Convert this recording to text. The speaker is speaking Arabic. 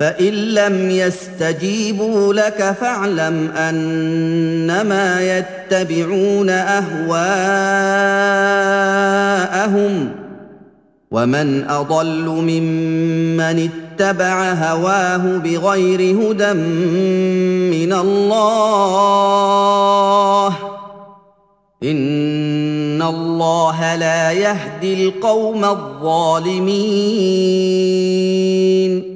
فإن لم يستجيبوا لك فاعلم أنما يتبعون أهواءهم ومن أضل ممن اتبع هواه بغير هدى من الله إن الله لا يهدي القوم الظالمين